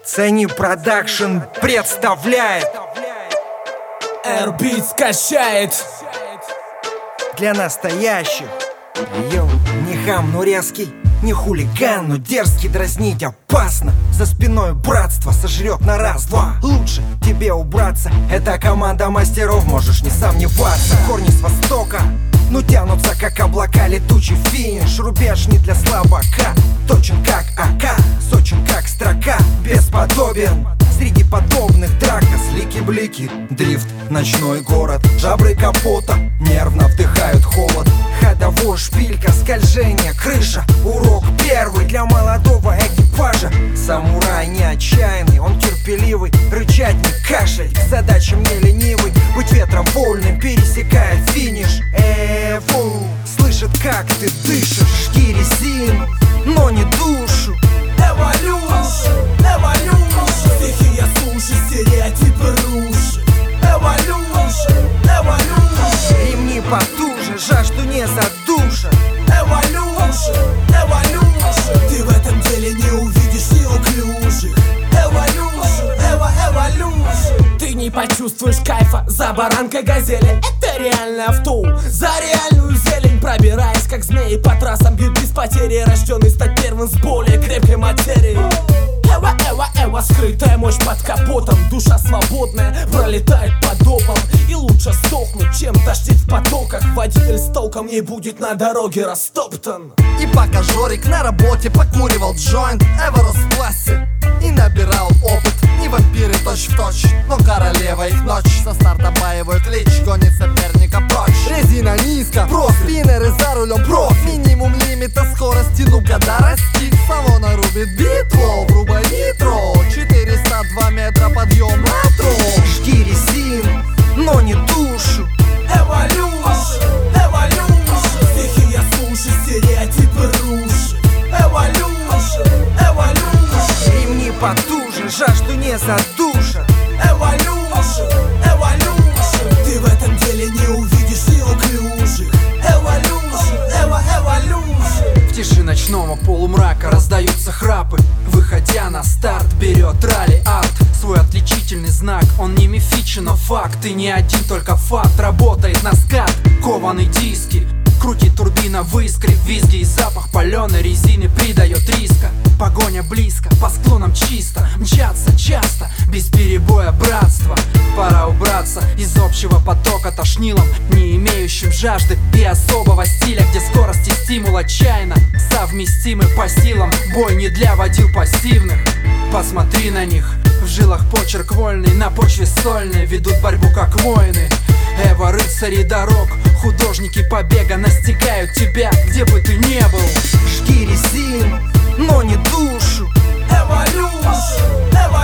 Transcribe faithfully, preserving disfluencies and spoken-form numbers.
Цени Продакшн представляет. Airbeat скачает Для настоящих. Йоу, не хам, но резкий, не хулиган, но дерзкий. Дразнить опасно, за спиной братство сожрет на раз-два. Лучше тебе убраться, это команда мастеров, можешь не сомневаться. Корни с востока, ну тянутся как облака, летучий финиш. Рубеж не для слабака, точен как АК, сочен как строка, бесподобен. Среди подобных драка слики-блики, дрифт, ночной город, жабры капота нервно вдыхают холод. Ходовой шпилька, скольжение, крыша, урок первый для молодого экипажа. Самурай не отчаянный, он терпеливый, рычать не кашлять, задача мне ленивый, быть ветром вольным, пересекает финиш. Эву, слышит, как ты дышишь, жги резину, но не душу. Эволюшн, эволюшн, стихия суши, стереотипы рушит. Эволюшн, эволюшн, ремни потуже, жажду не задушат. Эволюшн, эволюшн, ты в этом деле не увидишь неуклюжих. Эволюшн, эво, эволюшн, ты не почувствуешь кайфа за баранкой газели. Это реальное авто, за реальную зелень, пробираясь как змеи по трассам, бьют без потери, рожденный стать первым с более крепкой материей. Эва, эва, эва, скрытая мощь под капотом, душа свободная пролетает под опом. И лучше сдохнуть, чем тащить в потоках. Водитель с толком не будет на дороге растоптан. И пока Жорик на работе покуривал джойнт, Эва рос в классе и набирал опыт. Не вампиры точь-в-точь, но королева их ночь. Со старта боевой клич гонит соперника прочь. Резина низко, профи, спиннеры за рулем профи. Минимум лимита скорости, ну-ка дорасти. Салона рубит битло, грубо нитро. Четыреста два метра подъем на трон. Жги резину, но не душу. Эволюшн, эволюшн, стихия суши, стереотипы рушит. Эволюшн, эволюшн, Ремни потуже, жажду не задушат. эволюшн, эволюшн, ты в этом деле не увидишь неуклюжих. Эволюшн, эво, эволюшн. В тиши ночного полумрака раздаются храпы. Выходя на старт, берет ралли-арт. Свой отличительный знак, он не мифичен, но факт. И не один только факт, работает на скат. Кованые диски, крутит турбина в искре. Визги и запах паленой резины придает риска. Погоня близко, по склонам чисто, мчаться часто, без перебоя братство. Пора убраться из общего потока тошнилом, не имеющим жажды и особого стиля, где скорость и стимул отчаянно совместимы по силам. Бой не для водил пассивных, посмотри на них. В жилах почерк вольный, на почве сольной, ведут борьбу как воины. Эва, рыцари дорог, художники побега настигают тебя, где бы ты ни был. Жги резину, но не душу. Эволюшн, эво,